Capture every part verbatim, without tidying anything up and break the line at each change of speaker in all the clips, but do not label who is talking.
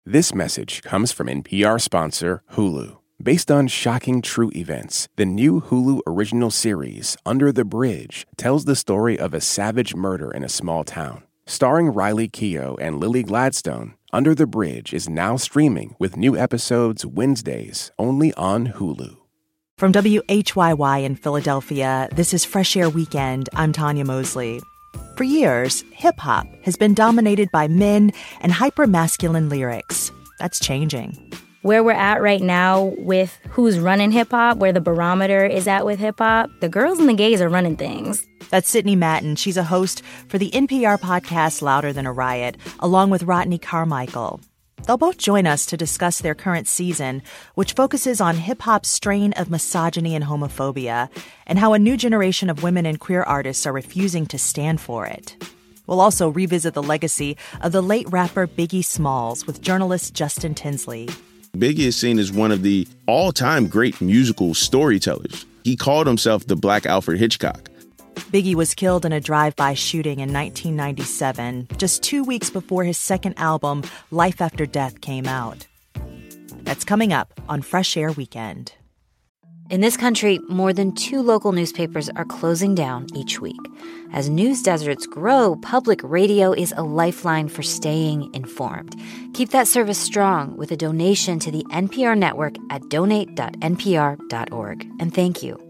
This message comes from N P R sponsor Hulu. Based on shocking true events, the new Hulu original series, Under the Bridge, tells the story of a savage murder in a small town. Starring Riley Keough and Lily Gladstone, Under the Bridge is now streaming with new episodes Wednesdays only on Hulu.
From W H Y Y in Philadelphia, this is Fresh Air Weekend. I'm Tanya Mosley. For years, hip-hop has been dominated by men and hyper-masculine lyrics. That's changing.
Where we're at right now with who's running hip-hop, where the barometer is at with hip-hop, the girls and the gays are running things.
That's Sydney Madden. She's a host for the N P R podcast Louder Than a Riot, along with Rodney Carmichael. They'll both join us to discuss their current season, which focuses on hip-hop's strain of misogyny and homophobia, and how a new generation of women and queer artists are refusing to stand for it. We'll also revisit the legacy of the late rapper Biggie Smalls with journalist Justin Tinsley.
Biggie is seen as one of the all-time great musical storytellers. He called himself the Black Alfred Hitchcock.
Biggie was killed in a drive-by shooting in nineteen ninety-seven, just two weeks before his second album, Life After Death, came out. That's coming up on Fresh Air Weekend.
In this country, more than two local newspapers are closing down each week. As news deserts grow, public radio is a lifeline for staying informed. Keep that service strong with a donation to the N P R network at donate dot n p r dot org. And thank you.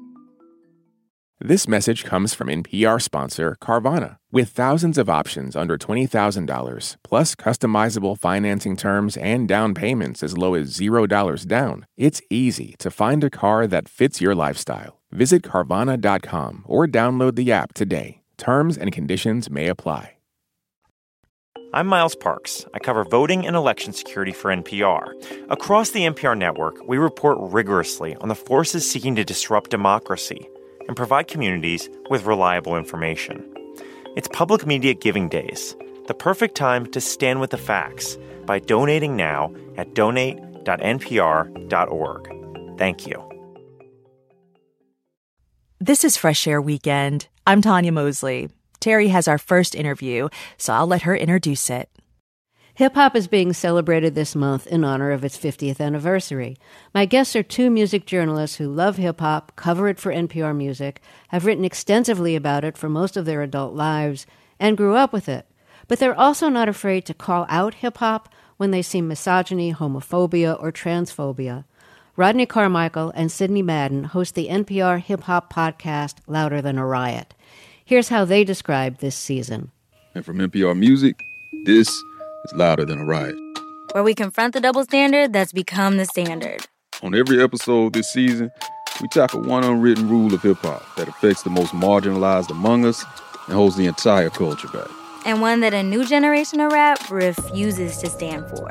This message comes from N P R sponsor Carvana. With thousands of options under twenty thousand dollars, plus customizable financing terms and down payments as low as zero dollars down, it's easy to find a car that fits your lifestyle. Visit Carvana dot com or download the app today. Terms and conditions may apply.
I'm Miles Parks. I cover voting and election security for N P R. Across the N P R network, we report rigorously on the forces seeking to disrupt democracy and provide communities with reliable information. It's Public Media Giving Days, the perfect time to stand with the facts by donating now at donate dot n p r dot org. Thank you.
This is Fresh Air Weekend. I'm Tanya Mosley. Terry has our first interview, so I'll let her introduce it.
Hip-hop is being celebrated this month in honor of its fiftieth anniversary. My guests are two music journalists who love hip-hop, cover it for N P R Music, have written extensively about it for most of their adult lives, and grew up with it. But they're also not afraid to call out hip-hop when they see misogyny, homophobia, or transphobia. Rodney Carmichael and Sydney Madden host the N P R hip-hop podcast Louder Than a Riot. Here's how they describe this season.
And from N P R Music, this is Louder Than a Riot,
Where we confront the double standard that's become the standard.
On every episode this season, we tackle one unwritten rule of hip-hop that affects the most marginalized among us and holds the entire culture back.
And one that a new generation of rap refuses to stand for.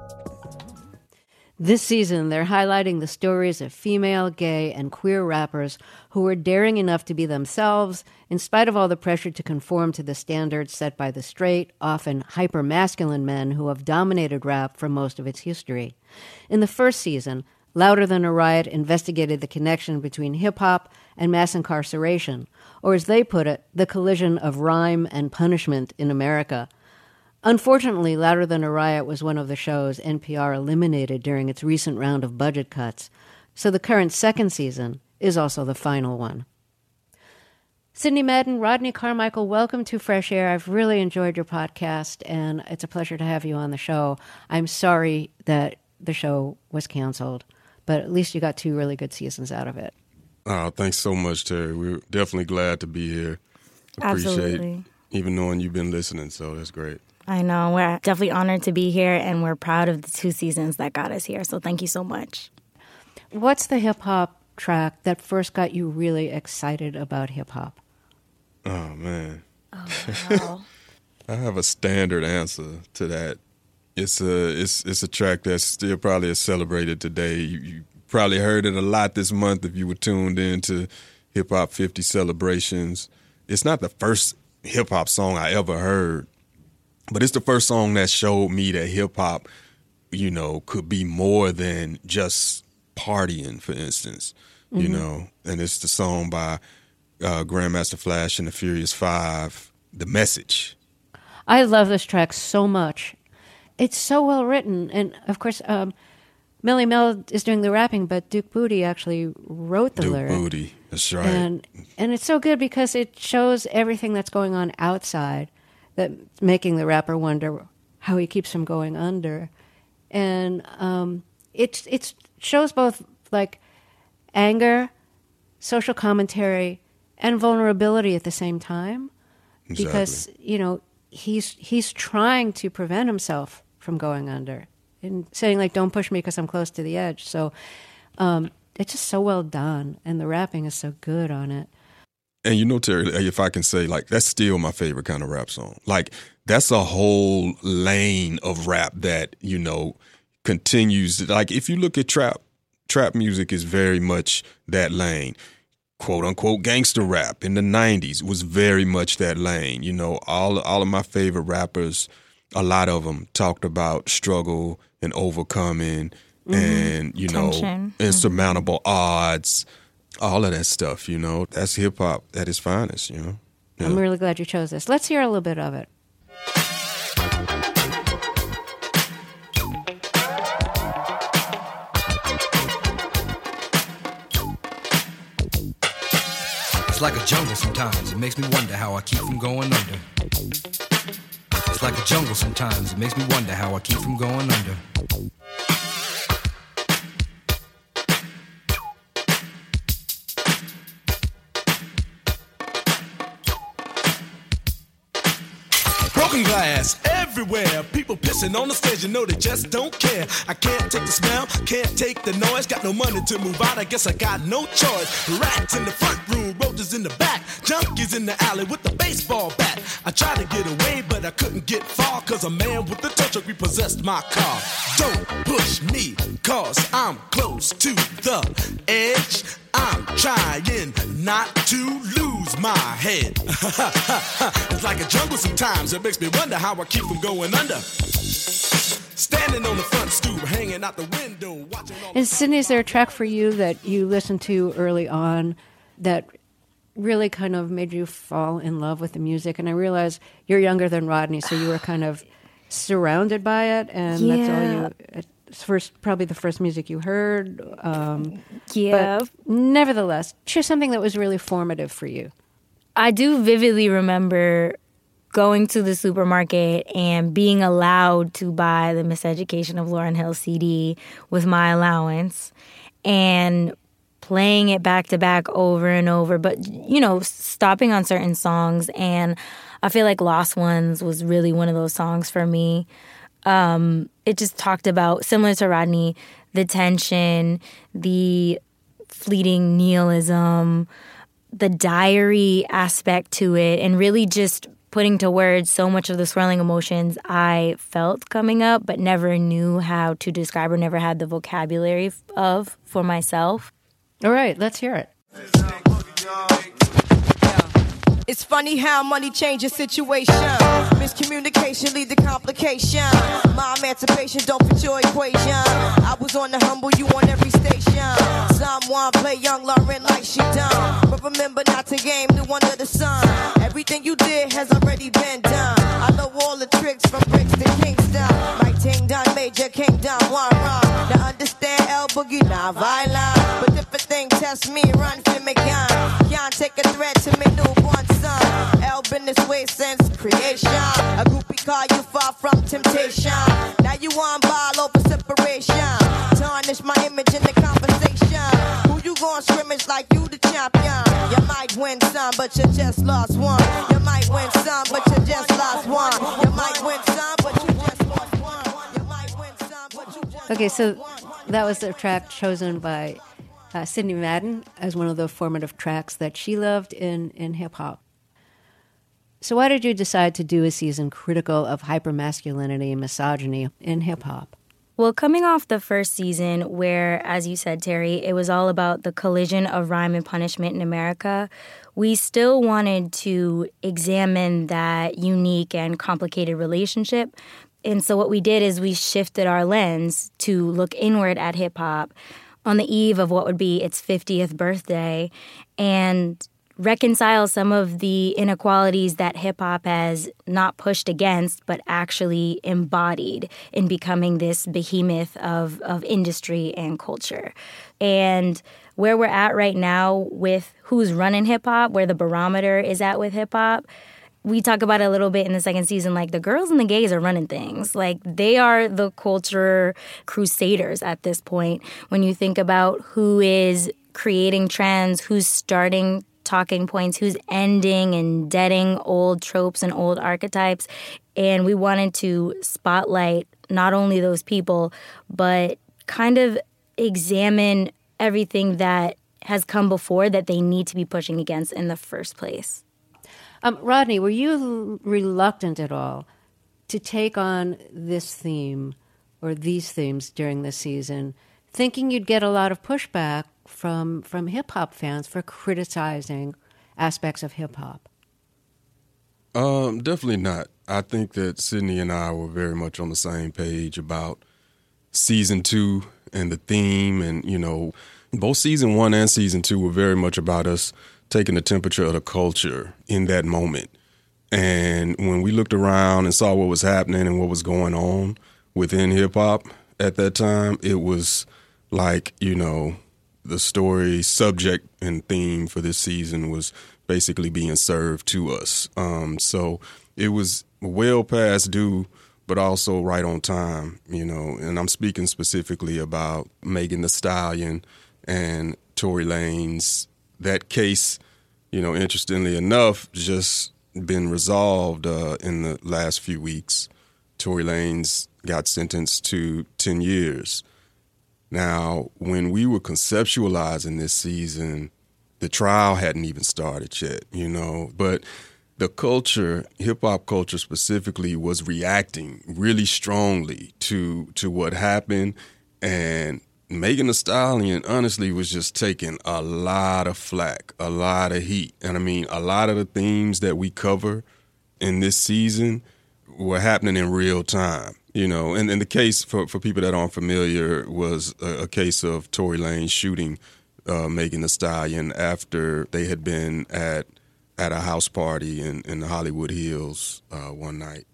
This season, they're highlighting the stories of female, gay, and queer rappers who were daring enough to be themselves in spite of all the pressure to conform to the standards set by the straight, often hyper-masculine men who have dominated rap for most of its history. In the first season, Louder Than a Riot investigated the connection between hip-hop and mass incarceration, or as they put it, the collision of rhyme and punishment in America. Unfortunately, Louder Than a Riot was one of the shows N P R eliminated during its recent round of budget cuts, so the current second season is also the final one. Sydney Madden, Rodney Carmichael, welcome to Fresh Air. I've really enjoyed your podcast, and it's a pleasure to have you on the show. I'm sorry that the show was canceled, but at least you got two really good seasons out of it.
Oh, thanks so much, Terry. We're definitely glad to be here. Appreciate
Absolutely.
Even knowing you've been listening, so that's great.
I know. We're definitely honored to be here, and we're proud of the two seasons that got us here. So thank you so much.
What's the hip-hop track that first got you really excited about hip-hop?
Oh, man.
Oh, wow.
I have a standard answer to that. It's a it's it's a track that still probably is celebrated today. You, you probably heard it a lot this month if you were tuned in to Hip Hop fifty celebrations. It's not the first hip-hop song I ever heard, but it's the first song that showed me that hip-hop, you know, could be more than just partying, for instance, mm-hmm. you know. And it's the song by uh, Grandmaster Flash and the Furious Five, The Message.
I love this track so much. it's so well written. And, of course, um, Millie Mel is doing the rapping, but Duke Booty actually wrote the
Duke
lyric.
Booty, that's right.
And, and it's so good because it shows everything that's going on outside, that making the rapper wonder how he keeps from going under. And um, it, it shows both, like, anger, social commentary, and vulnerability at the same time.
Exactly.
Because, you know, he's he's trying to prevent himself from going under and saying, like, don't push me because I'm close to the edge. So um, it's just so well done, and the rapping is so good on it.
And you know, Terry, if I can say, like, that's still my favorite kind of rap song. Like, that's a whole lane of rap that, you know, continues. Like, if you look at trap, trap music is very much that lane. Quote unquote gangster rap in the nineties was very much that lane. You know, all all of my favorite rappers, a lot of them talked about struggle and overcoming mm-hmm. and, you Tension. know, insurmountable mm-hmm. odds, all of that stuff, you know. That's hip hop at its finest, you know. Yeah.
I'm really glad you chose this. Let's hear a little bit of it.
It's like a jungle sometimes, it makes me wonder how I keep from going under. It's like a jungle sometimes, it makes me wonder how I keep from going under. Broken glass everywhere, people pissing on the stage, you know they just don't care. I can't take the smell, can't take the noise, got no money to move out, I guess I got no choice. Rats in the front room, roaches in the back, junkies in the alley with the baseball bat. I tried to get away, but I couldn't get far, cause a man with the tow truck repossessed my car. Don't push me, cause I'm close to the edge. I'm trying not to lose my head. It's like a jungle sometimes, it makes me wonder how I keep from going under. Standing on the front stoop, hanging out the window, watching all.
And Sydney, is there a track for you that you listened to early on that really kind of made you fall in love with the music? And I realize you're younger than Rodney, so you were kind of surrounded by it, and yeah. that's all you. It's first, probably the first music you heard. Um,
yeah.
But nevertheless, choose something that was really formative for you.
I do vividly remember going to the supermarket and being allowed to buy the Miseducation of Lauryn Hill C D with my allowance and playing it back to back over and over, but, you know, stopping on certain songs. And I feel like Lost Ones was really one of those songs for me. Um, it just talked about, similar to Rodney, the tension, the fleeting nihilism, the diary aspect to it, and really just putting to words so much of the swirling emotions I felt coming up, but never knew how to describe or never had the vocabulary of for myself.
All right, let's hear it.
It's funny how money changes situation. Miscommunication lead to complication. My emancipation don't fit your equation. I was on the humble, you on every station. Someone play young Lauren like she done, but remember not to game new under the sun. Everything you did has already been done. I know all the tricks from bricks to Kingston. My ting done, Major Kingdom, one wrong. Now understand El Boogie, not violent, but if a thing test me, run for me gun. Can't take a threat to me newborn son. El been this way since creation. A groupie call you far from temptation. Now you on ball over separation. Tarnish my image in the conversation. Who you gon' scrimmage like you the champion? You might win some, but you just lost one. You might win some, but you just lost one. You might win some, but you just lost one. You might win some, but you just
Okay, so that was the track chosen by uh, Sydney Madden as one of the formative tracks that she loved in, in hip-hop. So why did you decide to do a season critical of hypermasculinity and misogyny in hip-hop?
Well, coming off the first season where, as you said, Terry, it was all about the collision of rhyme and punishment in America, we still wanted to examine that unique and complicated relationship. And so what we did is we shifted our lens to look inward at hip-hop on the eve of what would be its fiftieth birthday and reconcile some of the inequalities that hip-hop has not pushed against, but actually embodied in becoming this behemoth of, of industry and culture. And where we're at right now with who's running hip-hop, where the barometer is at with hip-hop, we talk about it a little bit in the second season, like the girls and the gays are running things. Like they are the culture crusaders at this point. When you think about who is creating trends, who's starting talking points, who's ending and deading old tropes and old archetypes. And we wanted to spotlight not only those people, but kind of examine everything that has come before that they need to be pushing against in the first place.
Um, Rodney, were you reluctant at all to take on this theme or these themes during this season, thinking you'd get a lot of pushback from from hip-hop fans for criticizing aspects of hip-hop?
Um, definitely not. I think that Sydney and I were very much on the same page about season two and the theme. And, you know, both season one and season two were very much about us taking the temperature of the culture in that moment. And when we looked around and saw what was happening and what was going on within hip-hop at that time, it was like, you know, the story, subject, and theme for this season was basically being served to us. Um, so it was well past due, but also right on time, you know. And I'm speaking specifically about Megan Thee Stallion and Tory Lanez. That case, you know, interestingly enough, just been resolved uh, in the last few weeks. Tory Lanez got sentenced to ten years. Now, when we were conceptualizing this season, the trial hadn't even started yet, you know, but the culture, hip-hop culture specifically, was reacting really strongly to to what happened. And Megan Thee Stallion, honestly, was just taking a lot of flack, a lot of heat. And I mean, a lot of the themes that we cover in this season were happening in real time. You know, and, and the case, for, for people that aren't familiar, was a, a case of Tory Lanez shooting uh, Megan Thee Stallion after they had been at at a house party in, in the Hollywood Hills uh, one night.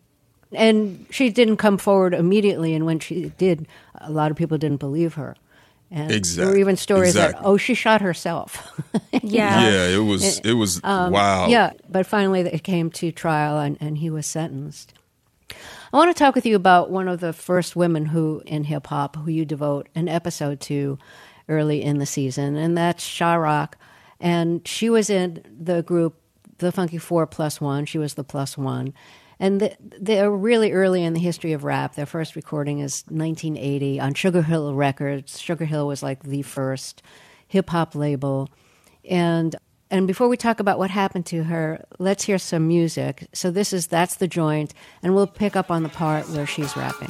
And she didn't come forward immediately, and when she did, a lot of people didn't believe her. And
exactly.
There were even stories
exactly.
that, oh, she shot herself.
Yeah.
Yeah, it was, it was
um,
wild.
Yeah, but finally it came to trial, and, and he was sentenced. I want to talk with you about one of the first women who in hip-hop who you devote an episode to early in the season, and that's Sha Rock. And she was in the group, the Funky Four Plus One. She was the plus one. And the, they're really early in the history of rap. Their first recording is nineteen eighty on Sugar Hill Records. Sugar Hill was like the first hip-hop label. And And before we talk about what happened to her, let's hear some music. So this is That's the Joint, and we'll pick up on the part where she's rapping.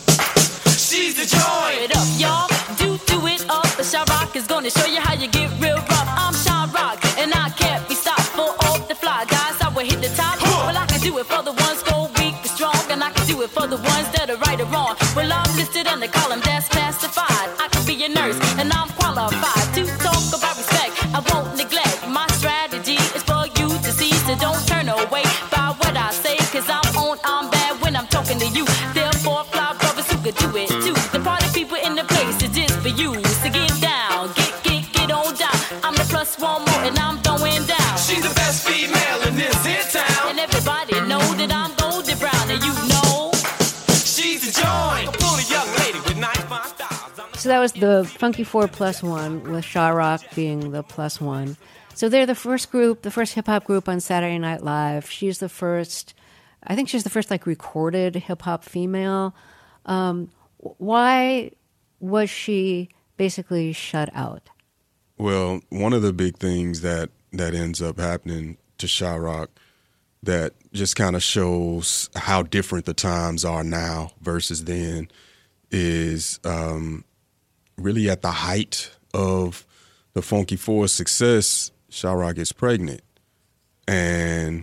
She's the joint. Up, y'all. Do do it up. Sha Rock is gonna show you how you get real rough. I'm Sha Rock, and I can't be stopped. For all the fly guys, I will hit the top. Well, I can do it for the ones go weak and strong, and I can do it for the ones that are right or wrong. Well, I'm listed in the column that's classified. I can be a nurse, and I'm qualified to talk about respect. I won't neglect. My strategy is for you to see, so don't turn away by what I say, cause I'm on, I'm bad when I'm talking to you. Therefore, fly brothers who could do it too. The party people in the place is just for you. So get down, get, get, get on down. I'm the plus one more and I'm going down.
She's the best female in this here town.
And everybody know that I'm golden brown, and you know
she's the joint. A fully young lady with nice fine styles.
So that was the Funky Four Plus One, with Sha Rock being the plus one. So they're the first group, the first hip-hop group on Saturday Night Live. She's the first, I think she's the first, like, recorded hip-hop female. Um, why was she basically shut out?
Well, one of the big things that, that ends up happening to Sha Rock that just kind of shows how different the times are now versus then is um, really at the height of the Funky Four's success, Sha Rock gets pregnant. And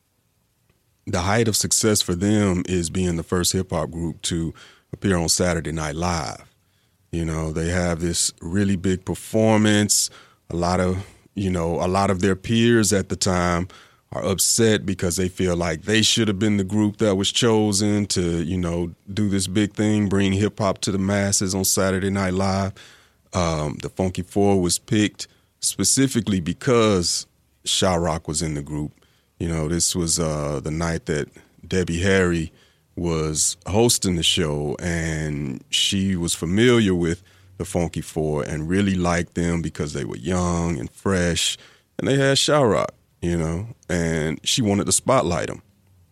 the height of success for them is being the first hip-hop group to appear on Saturday Night Live. You know, they have this really big performance, a lot of you know, a lot of their peers at the time are upset because they feel like they should have been the group that was chosen to, you know, do this big thing, bring hip hop to the masses on Saturday Night Live. Um, the Funky Four was picked specifically because Sha Rock was in the group. You know, this was uh, the night that Debbie Harry was hosting the show, and she was familiar with the Funky Four and really liked them because they were young and fresh, and they had Sha Rock, you know, and she wanted to spotlight them.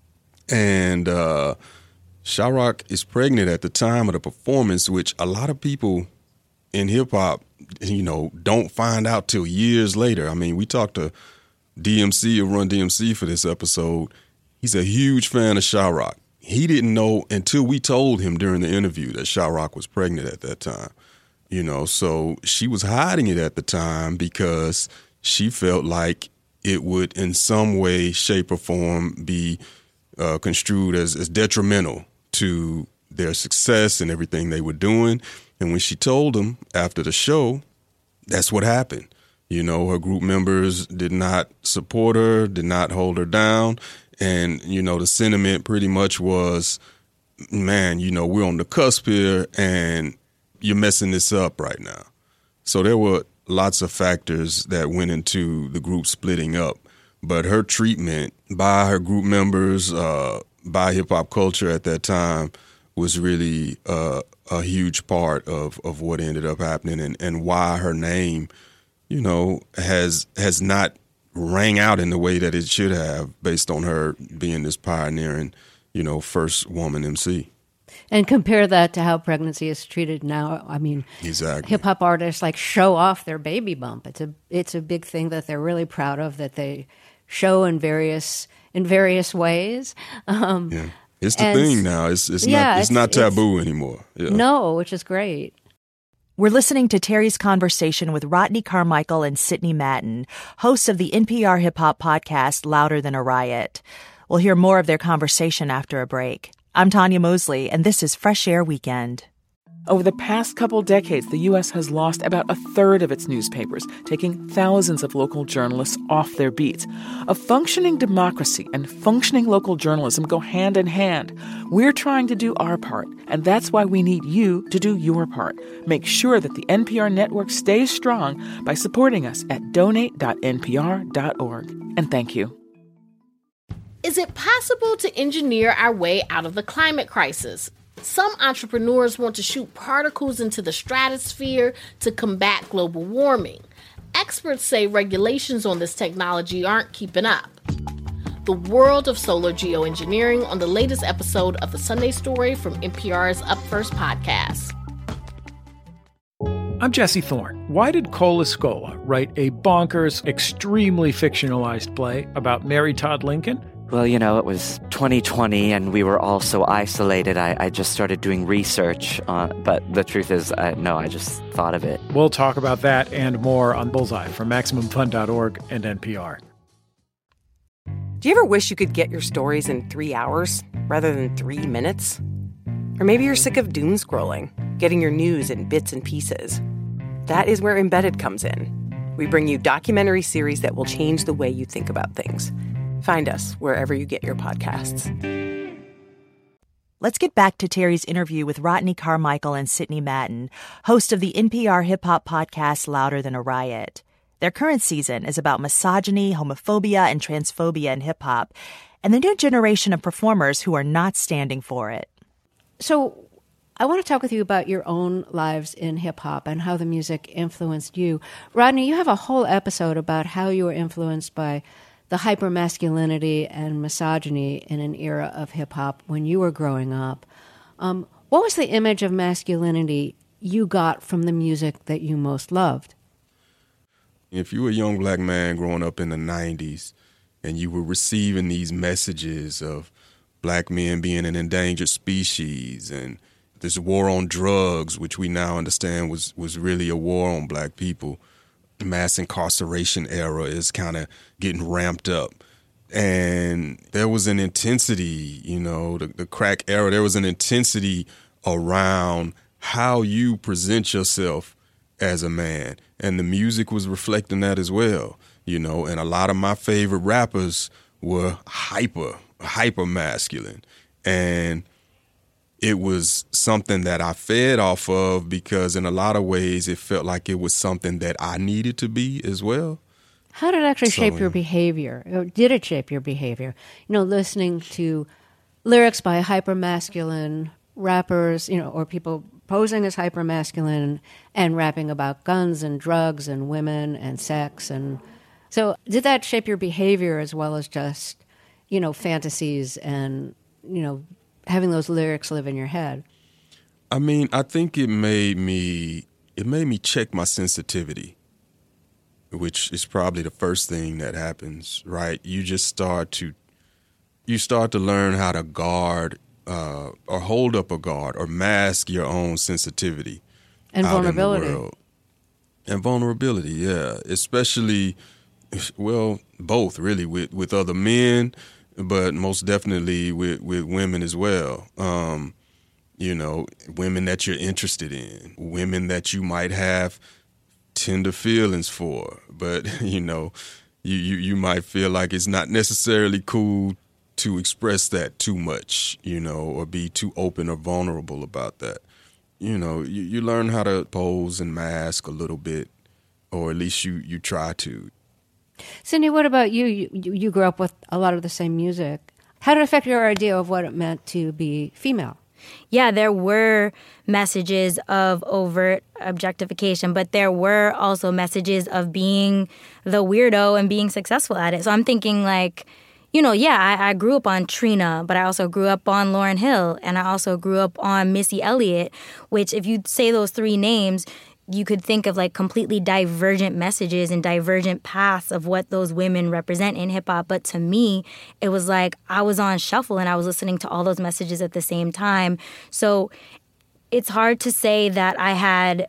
And uh, Sha Rock is pregnant at the time of the performance, which a lot of people in hip-hop, you know, don't find out till years later. I mean, we talked to D M C of Run D M C for this episode. He's a huge fan of Sha Rock. He didn't know until we told him during the interview that Sha Rock was pregnant at that time. You know, so she was hiding it at the time because she felt like it would in some way, shape, or form be uh, construed as, as detrimental to their success and everything they were doing. And when she told them after the show, that's what happened. You know, her group members did not support her, did not hold her down. And, you know, the sentiment pretty much was, man, you know, we're on the cusp here and you're messing this up right now. So there were lots of factors that went into the group splitting up. But her treatment by her group members, uh, by hip-hop culture at that time was really uh, a huge part of, of what ended up happening and, and why her name, you know, has has not rang out in the way that it should have based on her being this pioneering, you know, first woman M C.
And compare that to how pregnancy is treated now. I mean,
exactly.
Hip hop artists like show off their baby bump. It's a it's a big thing that they're really proud of, that they show in various in various ways. Um,
yeah, it's the thing now. It's it's
yeah,
not it's,
it's
not taboo
it's,
anymore. Yeah.
No, which is great.
We're listening to Terry's conversation with Rodney Carmichael and Sydney Madden, hosts of the N P R hip-hop podcast Louder Than a Riot. We'll hear more of their conversation after a break. I'm Tanya Mosley, and this is Fresh Air Weekend.
Over the past couple decades, the U S has lost about a third of its newspapers, taking thousands of local journalists off their beats. A functioning democracy and functioning local journalism go hand in hand. We're trying to do our part, and that's why we need you to do your part. Make sure that the N P R network stays strong by supporting us at donate dot n p r dot org. And thank you.
Is it possible to engineer our way out of the climate crisis? Some entrepreneurs want to shoot particles into the stratosphere to combat global warming. Experts say regulations on this technology aren't keeping up. The world of solar geoengineering on the latest episode of The Sunday Story from N P R's Up First podcast.
I'm Jesse Thorne. Why did Cole Escola write a bonkers, extremely fictionalized play about Mary Todd Lincoln?
Well, you know, it was twenty twenty and we were all so isolated. I, I just started doing research. Uh, but the truth is, I, no, I just thought of it.
We'll talk about that and more on Bullseye from Maximum Fun dot org and N P R.
Do you ever wish you could get your stories in three hours rather than three minutes? Or maybe you're sick of doom scrolling, getting your news in bits and pieces. That is where Embedded comes in. We bring you documentary series that will change the way you think about things. Find us wherever you get your podcasts.
Let's get back to Terry's interview with Rodney Carmichael and Sydney Madden, host of the N P R hip-hop podcast Louder Than a Riot. Their current season is about misogyny, homophobia, and transphobia in hip-hop, and the new generation of performers who are not standing for it.
So I want to talk with you about your own lives in hip-hop and how the music influenced you. Rodney, you have a whole episode about how you were influenced by the hypermasculinity and misogyny in an era of hip-hop when you were growing up. Um, what was the image of masculinity you got from the music that you most loved?
If you were a young black man growing up in the nineties and you were receiving these messages of black men being an endangered species and this war on drugs, which we now understand was, was really a war on black people, mass incarceration era is kind of getting ramped up. And there was an intensity, you know, the, the crack era, there was an intensity around how you present yourself as a man. And the music was reflecting that as well, you know, and a lot of my favorite rappers were hyper, hyper masculine. And it was something that I fed off of because in a lot of ways it felt like it was something that I needed to be as well.
How did it actually
So,
shape your behavior? Or did it shape your behavior? You know, listening to lyrics by hyper-masculine rappers, you know, or people posing as hyper-masculine and rapping about guns and drugs and women and sex. And so did that shape your behavior as well as just, you know, fantasies and, you know, having those lyrics live in your head?
I mean, I think it made me it made me check my sensitivity, which is probably the first thing that happens, right? You just start to you start to learn how to guard uh, or hold up a guard or mask your own sensitivity
And
out in the
vulnerability.
world. And vulnerability, yeah, especially well, both really with with other men, but most definitely with, with women as well. Um, you know, women that you're interested in, women that you might have tender feelings for, but, you know, you, you, you might feel like it's not necessarily cool to express that too much, you know, or be too open or vulnerable about that. You know, you, you learn how to pose and mask a little bit, or at least you, you try to.
Cindy, what about you? you? You grew up with a lot of the same music. How did it affect your idea of what it meant to be female?
Yeah, there were messages of overt objectification, but there were also messages of being the weirdo and being successful at it. So I'm thinking like, you know, yeah, I, I grew up on Trina, but I also grew up on Lauryn Hill, and I also grew up on Missy Elliott, which if you say those three names, you could think of like completely divergent messages and divergent paths of what those women represent in hip hop. But to me, it was like I was on shuffle and I was listening to all those messages at the same time. So it's hard to say that I had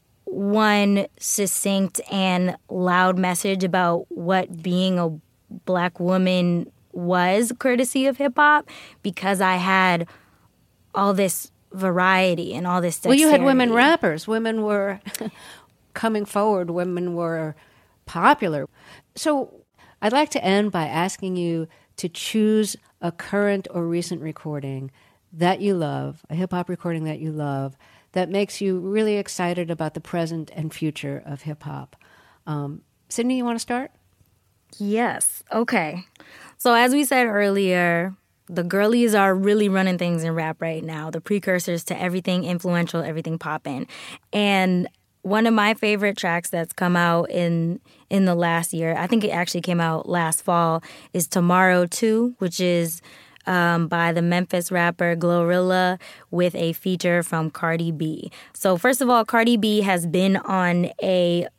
one succinct and loud message about what being a Black woman was courtesy of hip hop, because I had all this variety and all this dexterity.
Well, you had women rappers. Women were coming forward. Women were popular. So I'd like to end by asking you to choose a current or recent recording that you love, a hip-hop recording that you love, that makes you really excited about the present and future of hip-hop. Um, Sydney, you want to start?
Yes. Okay. So as we said earlier, the girlies are really running things in rap right now, the precursors to everything influential, everything poppin'. And one of my favorite tracks that's come out in in the last year, I think it actually came out last fall, is Tomorrow two, which is um, by the Memphis rapper Glorilla with a feature from Cardi B. So first of all, Cardi B has been on a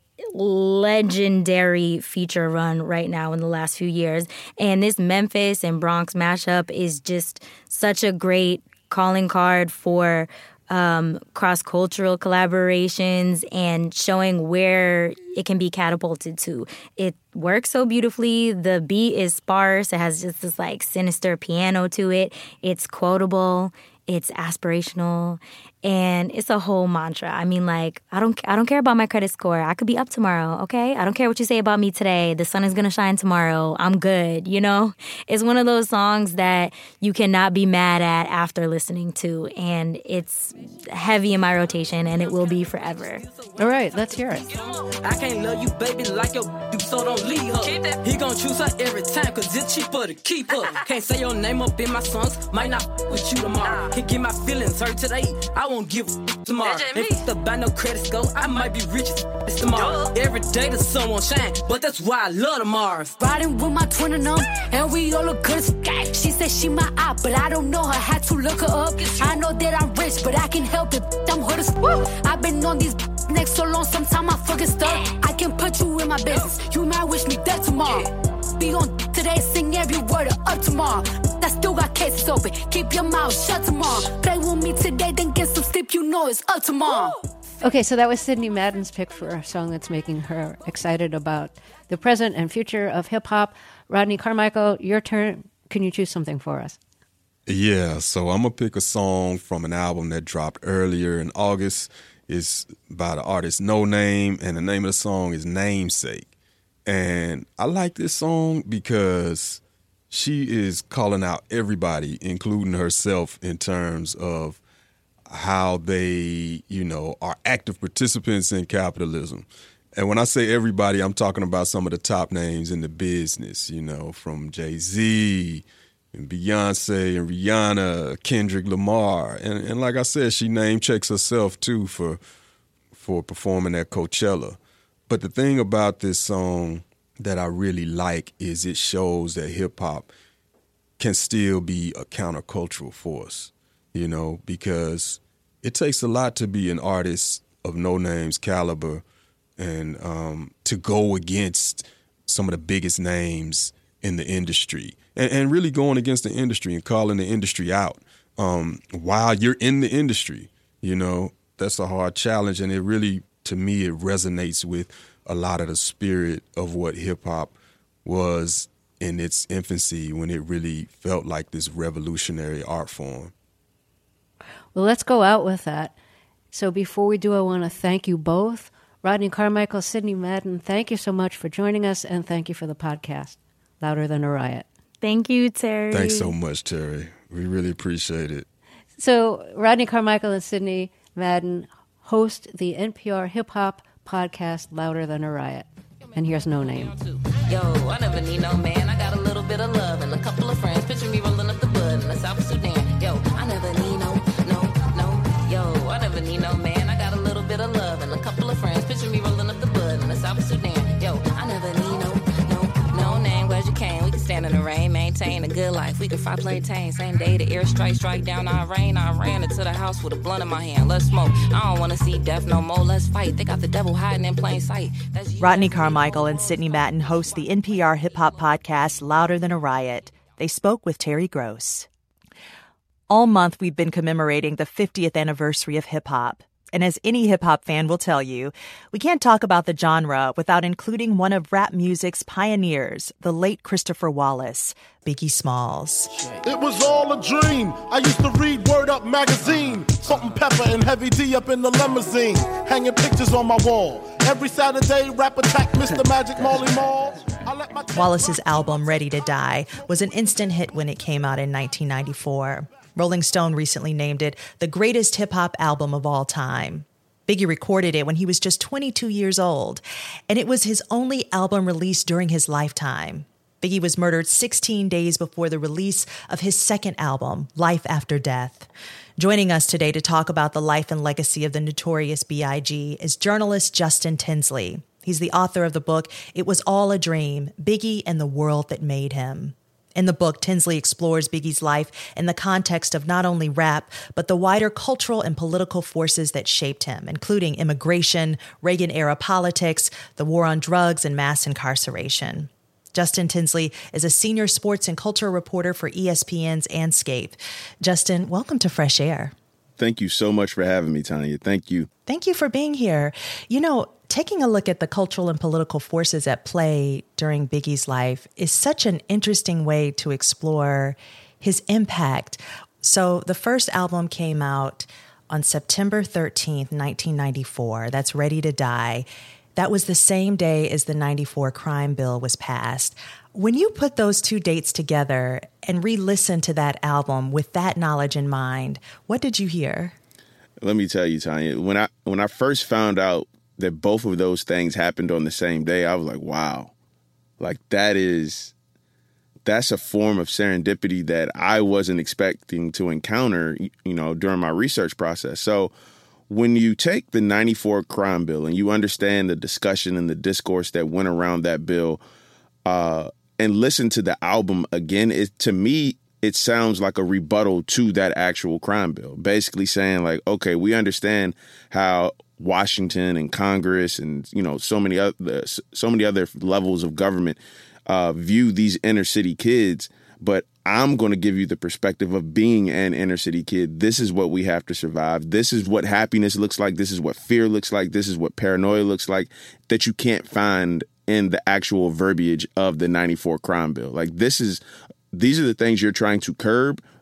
legendary feature run right now in the last few years. And this Memphis and Bronx mashup is just such a great calling card for um, cross-cultural collaborations and showing where it can be catapulted to. It works so beautifully. The beat is sparse. It has just this like sinister piano to it. It's quotable. It's aspirational, and it's a whole mantra. I mean, like, I don't I don't care about my credit score. I could be up tomorrow, okay? I don't care what you say about me today. The sun is going to shine tomorrow. I'm good, you know? It's one of those songs that you cannot be mad at after listening to, and it's heavy in my rotation, and it will be forever.
All right, let's hear it.
I can't love you, baby, like your you, so don't leave her. He gon' choose her every time, cause it's cheaper to keep her. Can't say your name up in my songs, might not f- with you tomorrow. Can't get my feelings hurt today, I won't give a f- tomorrow. If it's about no credit score, I might be rich as f- tomorrow. Every day the sun won't shine, but that's why I love tomorrow.
Riding with my twin and them, and we all look good as f- She said she my eye, but I don't know her, had to look her up. I know that I'm rich, but I can help it, I'm hood as f- I've been on these next so long, sometimes I fucking stuck. I can put you in my business, you might wish me dead tomorrow. Be on today, sing every word of up tomorrow. I still got cases open, keep your mouth shut tomorrow. Play with me today, then get some sleep, you know it's up tomorrow.
Okay, so that was Sydney Madden's pick for a song that's making her excited about the present and future of hip-hop. Rodney Carmichael, your turn. Can you choose something for us?
Yeah, so I'm going to pick a song from an album that dropped earlier in August, It's by the artist No Name, and the name of the song is Namesake. And I like this song because she is calling out everybody, including herself, in terms of how they, you know, are active participants in capitalism. And when I say everybody, I'm talking about some of the top names in the business, you know, from Jay-Z and Beyonce and Rihanna, Kendrick Lamar. And, and like I said, she name checks herself, too, for for performing at Coachella. But the thing about this song that I really like is it shows that hip-hop can still be a countercultural force, you know, because it takes a lot to be an artist of No Name's caliber and um, to go against some of the biggest names in the industry and, and really going against the industry and calling the industry out um, while you're in the industry. You know, that's a hard challenge. And it really, to me, it resonates with a lot of the spirit of what hip hop was in its infancy when it really felt like this revolutionary art form.
Well, let's go out with that. So before we do, I want to thank you both. Rodney Carmichael, Sidney Madden, thank you so much for joining us, and thank you for the podcast, Louder Than a Riot.
Thank you, Terry.
Thanks so much, Terry. We really appreciate it.
So Rodney Carmichael and Sidney Madden host the N P R hip-hop podcast, Louder Than a Riot. And here's No Name.
Yo, I never need no man. I got a little bit of love and a couple of friends. Picture me rolling up the bud in the South Sudan. Yo, I never need no, no, no. Yo, I never need no man. I got a little bit of love and a couple of friends. Picture me rolling up the bud in the South Sudan. Yo, I never need no, no, no name. Glad you came. We can stand in the rain, maintain a good life. We can fly, play, tame. Same day the air strike, strike down our rain. I ran into the house with a blunt in my hand. Let's smoke. I don't want to see death no more. Let's fight. They got the devil hiding in plain sight. That's
Rodney Carmichael and Sidney Madden host the N P R hip-hop podcast Louder Than a Riot. They spoke with Terry Gross. All month, we've been commemorating the fiftieth anniversary of hip-hop. And as any hip-hop fan will tell you, we can't talk about the genre without including one of rap music's pioneers, the late Christopher Wallace, Biggie Smalls.
It was all a dream. I used to read Word Up magazine. Salt and Pepper and Heavy D up in the limousine. Hanging pictures on my wall. Every Saturday, rap attack Mister Magic Marley Marl.
Wallace's album, Ready to Die, was an instant hit when it came out in nineteen ninety-four. Rolling Stone recently named it the greatest hip-hop album of all time. Biggie recorded it when he was just twenty-two years old, and it was his only album released during his lifetime. Biggie was murdered sixteen days before the release of his second album, Life After Death. Joining us today to talk about the life and legacy of the notorious B I G is journalist Justin Tinsley. He's the author of the book, It Was All a Dream, Biggie and the World That Made Him. In the book, Tinsley explores Biggie's life in the context of not only rap, but the wider cultural and political forces that shaped him, including immigration, Reagan-era politics, the war on drugs, and mass incarceration. Justin Tinsley is a senior sports and culture reporter for E S P N's Anscape. Justin, welcome to Fresh Air.
Thank you so much for having me, Tanya. Thank you.
Thank you for being here. You know, taking a look at the cultural and political forces at play during Biggie's life is such an interesting way to explore his impact. So the first album came out on September thirteenth, nineteen ninety-four. That's Ready to Die. That was the same day as the ninety-four crime bill was passed. When you put those two dates together and re-listen to that album with that knowledge in mind, what did you hear?
Let me tell you, Tanya, when I when I first found out that both of those things happened on the same day, I was like, wow, like that is, that's a form of serendipity that I wasn't expecting to encounter, you know, during my research process. So when you take the ninety-four crime bill and you understand the discussion and the discourse that went around that bill, uh, and listen to the album again, it, to me, it sounds like a rebuttal to that actual crime bill, basically saying like, okay, we understand how Washington and Congress and, you know, so many other so many other levels of government uh, view these inner city kids. But I'm going to give you the perspective of being an inner city kid. This is what we have to survive. This is what happiness looks like. This is what fear looks like. This is what paranoia looks like, that you can't find in the actual verbiage of the ninety-four crime bill. Like this is these are the things you're trying to curb.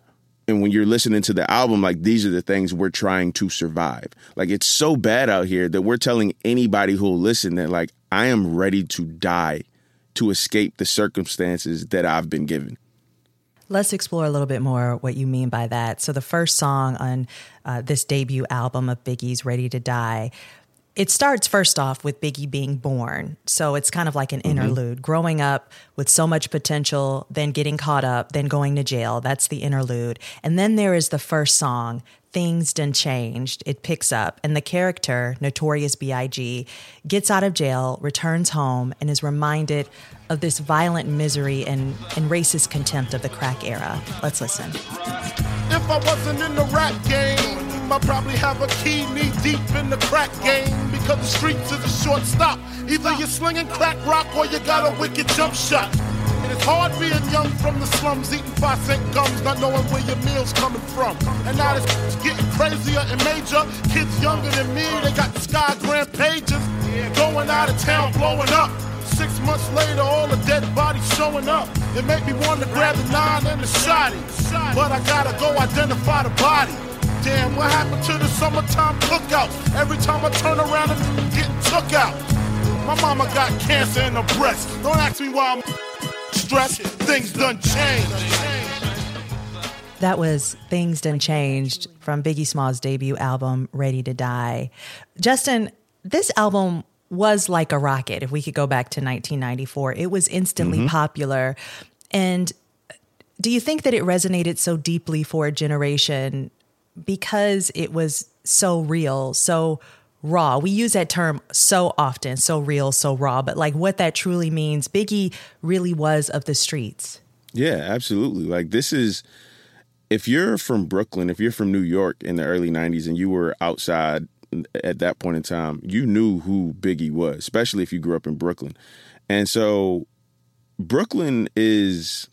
and when you're listening to the album, like, these are the things we're trying to survive. Like, it's so bad out here that we're telling anybody who'll listen that, like, I am ready to die to escape the circumstances that I've been given.
Let's explore a little bit more what you mean by that. So the first song on uh, this debut album of Biggie's, Ready to Die, it starts first off with Biggie being born. So it's kind of like an mm-hmm. interlude, growing up with so much potential, then getting caught up, then going to jail. That's the interlude. And then there is the first song, Things Done Changed. It picks up, and the character, Notorious B I G, gets out of jail, returns home, and is reminded of this violent misery and, and racist contempt of the crack era. Let's listen.
If I wasn't in the rap game, I'd probably have a key knee deep in the crack game, because the streets is a short stop. Either you're slinging crack rock or you got a wicked jump shot. And it's hard being young from the slums, eating five cent gums, not knowing where your meal's coming from. And now this getting crazier and major. Kids younger than me, they got the Sky Grand pages, going out of town, blowing up. Six months later, all the dead bodies showing up. It made me want to grab the nine and the shotty, but I gotta go identify the body. Damn, what happened to the summertime cookouts? Every time I turn around, I'm getting took out. My mama got cancer in her breast. Don't ask me why I'm stressed. Things done changed.
That was Things Done Changed from Biggie Smalls' debut album, Ready to Die. Justin, this album was like a rocket. If we could go back to nineteen ninety-four, it was instantly mm-hmm. popular. And do you think that it resonated so deeply for a generation because it was so real, so raw? We use that term so often, so real, so raw, but like what that truly means, Biggie really was of the streets.
Yeah, absolutely. Like, this is, if you're from Brooklyn, if you're from New York in the early nineties and you were outside at that point in time, you knew who Biggie was, especially if you grew up in Brooklyn. And so Brooklyn is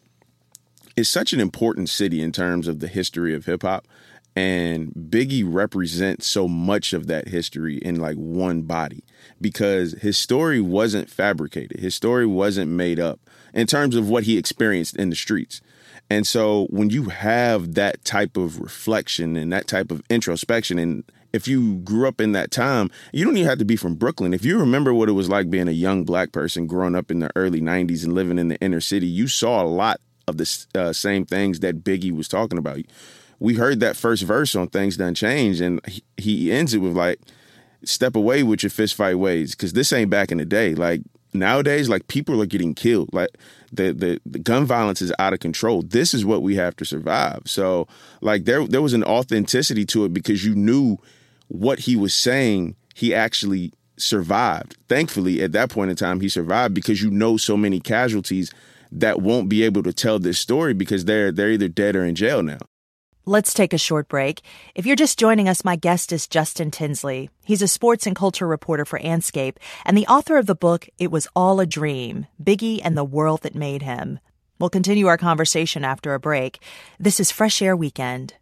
is such an important city in terms of the history of hip hop. And Biggie represents so much of that history in like one body, because his story wasn't fabricated. His story wasn't made up in terms of what he experienced in the streets. And so when you have that type of reflection and that type of introspection, and if you grew up in that time, you don't even have to be from Brooklyn. If you remember what it was like being a young black person growing up in the early nineties and living in the inner city, you saw a lot of the uh, same things that Biggie was talking about. We heard that first verse on Things Done Changed, and he, he ends it with like, step away with your fist fight ways, because this ain't back in the day. Like, nowadays, like, people are getting killed. Like, the, the the gun violence is out of control. This is what we have to survive. So, like, there there was an authenticity to it because you knew what he was saying, he actually survived. Thankfully, at that point in time, he survived, because you know so many casualties that won't be able to tell this story because they're they're either dead or in jail now.
Let's take a short break. If you're just joining us, my guest is Justin Tinsley. He's a sports and culture reporter for Andscape and the author of the book, It Was All a Dream, Biggie and the World That Made Him. We'll continue our conversation after a break. This is Fresh Air Weekend.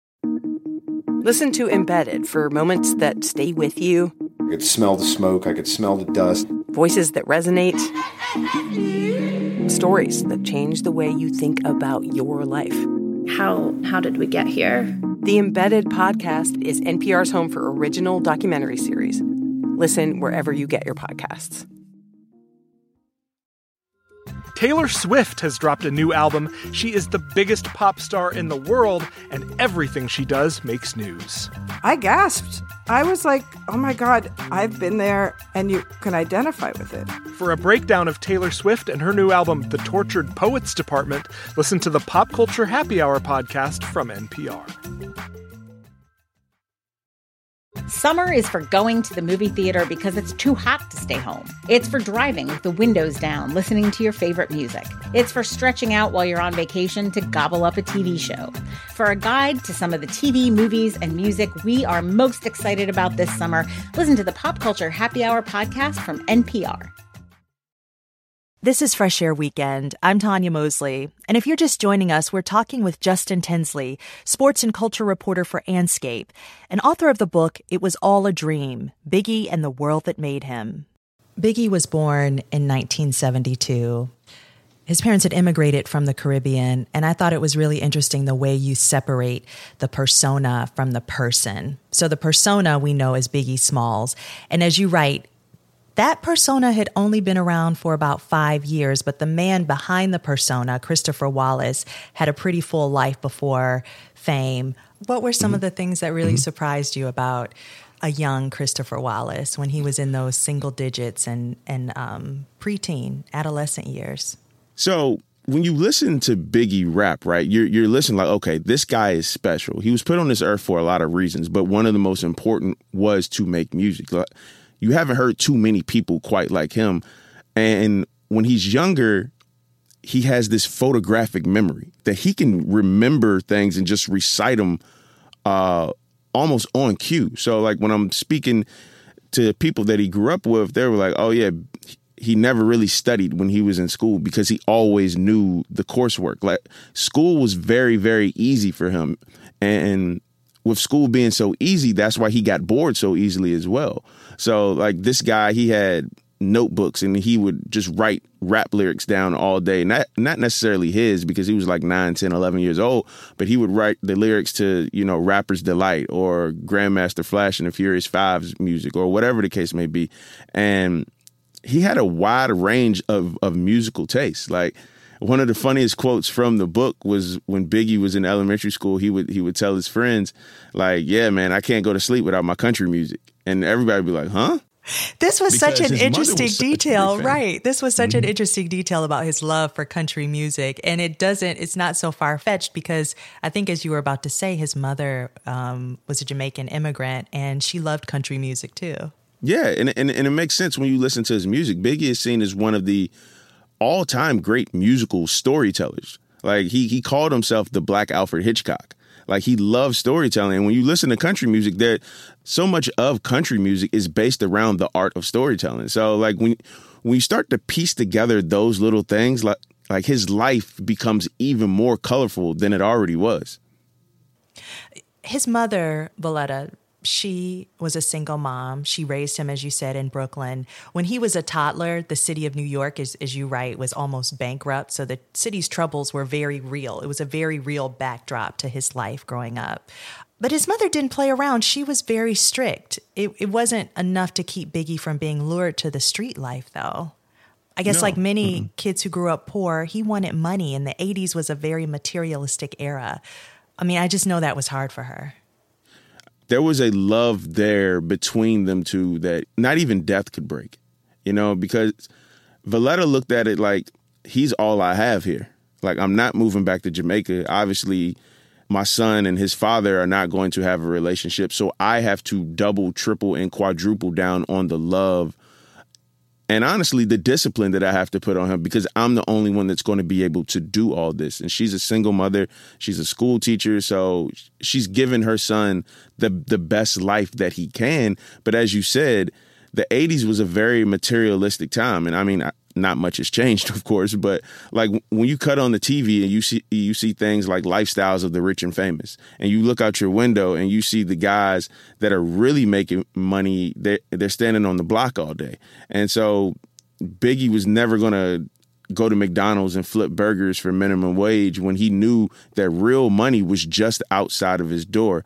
Listen to Embedded for moments that stay with you.
I could smell the smoke. I could smell the dust.
Voices that resonate. Stories that change the way you think about your life.
How how did we get here?
The Embedded podcast is N P R's home for original documentary series. Listen wherever you get your podcasts.
Taylor Swift has dropped a new album. She is the biggest pop star in the world, and everything she does makes news.
I gasped. I was like, oh my God, I've been there, and you can identify with it.
For a breakdown of Taylor Swift and her new album, The Tortured Poets Department, listen to the Pop Culture Happy Hour podcast from N P R.
Summer is for going to the movie theater because it's too hot to stay home. It's for driving with the windows down, listening to your favorite music. It's for stretching out while you're on vacation to gobble up a T V show. For a guide to some of the T V, movies, and music we are most excited about this summer, listen to the Pop Culture Happy Hour podcast from N P R.
This is Fresh Air Weekend. I'm Tanya Mosley. And if you're just joining us, we're talking with Justin Tinsley, sports and culture reporter for Andscape, and author of the book, It Was All a Dream, Biggie and the World That Made Him. Biggie was born in nineteen seventy-two. His parents had immigrated from the Caribbean, and I thought it was really interesting the way you separate the persona from the person. So the persona we know is Biggie Smalls. And as you write, that persona had only been around for about five years, but the man behind the persona, Christopher Wallace, had a pretty full life before fame. What were some mm-hmm. of the things that really mm-hmm. surprised you about a young Christopher Wallace when he was in those single digits and, and um, preteen, adolescent years?
So when you listen to Biggie rap, right, you're, you're listening like, okay, this guy is special. He was put on this earth for a lot of reasons, but one of the most important was to make music. You haven't heard too many people quite like him. And when he's younger, he has this photographic memory that he can remember things and just recite them uh, almost on cue. So like when I'm speaking to people that he grew up with, they were like, oh, yeah, he never really studied when he was in school because he always knew the coursework. Like school was very, very easy for him. And with school being so easy, that's why he got bored so easily as well. So like this guy, he had notebooks and he would just write rap lyrics down all day. Not not necessarily his because he was like nine, ten, eleven years old, but he would write the lyrics to, you know, Rapper's Delight or Grandmaster Flash and the Furious Five's music or whatever the case may be. And he had a wide range of, of musical tastes. Like one of the funniest quotes from the book was when Biggie was in elementary school, he would he would tell his friends, like, yeah, man, I can't go to sleep without my country music. And everybody would be like, huh?
This was
Because
such an
his
interesting
mother was such a
detail,
big fan.
right? This was such
Mhm.
an interesting detail about his love for country music. And it doesn't, it's not so far fetched because I think as you were about to say, his mother um, was a Jamaican immigrant and she loved country music too.
Yeah, and, and and it makes sense when you listen to his music. Biggie is seen as one of the all-time great musical storytellers. Like he he called himself the Black Alfred Hitchcock. Like he loves storytelling. And when you listen to country music, there so much of country music is based around the art of storytelling. So like when when you start to piece together those little things, like like his life becomes even more colorful than it already was.
His mother, Voletta, she was a single mom. She raised him, as you said, in Brooklyn. When he was a toddler, the city of New York, as, as you write, was almost bankrupt. So the city's troubles were very real. It was a very real backdrop to his life growing up. But his mother didn't play around. She was very strict. It, it wasn't enough to keep Biggie from being lured to the street life, though. I guess
No.
like many
Mm-mm.
kids who grew up poor, he wanted money, and the eighties was a very materialistic era. I mean, I just know that was hard for her.
There was a love there between them two that not even death could break, you know, because Voletta looked at it like he's all I have here. Like, I'm not moving back to Jamaica. Obviously, my son and his father are not going to have a relationship. So I have to double, triple, and quadruple down on the love and honestly, the discipline that I have to put on him because I'm the only one that's going to be able to do all this. And she's a single mother. She's a school teacher. So she's given her son the the best life that he can. But as you said, the eighties was a very materialistic time. And I mean, not much has changed, of course. But like when you cut on the T V and you see you see things like Lifestyles of the Rich and Famous, and you look out your window and you see the guys that are really making money, they're, they're standing on the block all day. And so Biggie was never going to go to McDonald's and flip burgers for minimum wage when he knew that real money was just outside of his door.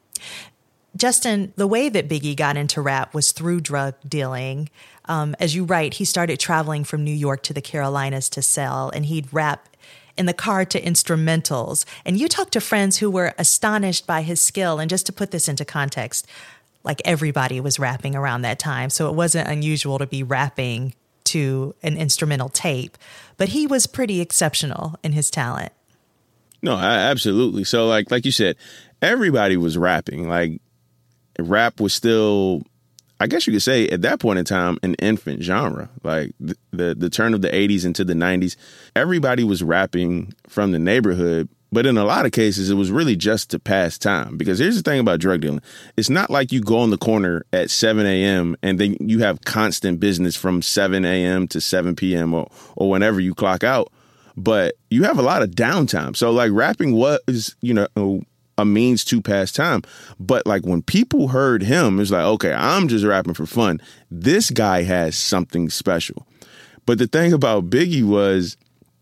Justin, the way that Biggie got into rap was through drug dealing. Um, as you write, he started traveling from New York to the Carolinas to sell, and he'd rap in the car to instrumentals. And you talked to friends who were astonished by his skill. And just to put this into context, like everybody was rapping around that time. So it wasn't unusual to be rapping to an instrumental tape. But he was pretty exceptional in his talent.
No, I, absolutely. So like like you said, everybody was rapping. Like rap was still, I guess you could say at that point in time, an infant genre. Like the, the, the turn of the eighties into the nineties, everybody was rapping from the neighborhood. But in a lot of cases, it was really just to pass time. Because here's the thing about drug dealing. It's not like you go on the corner at seven a.m. and then you have constant business from seven a.m. to seven p.m. or, or whenever you clock out. But you have a lot of downtime. So like rapping was, you know, a means to pass time. But like when people heard him, it's like, okay, I'm just rapping for fun. This guy has something special. But the thing about Biggie was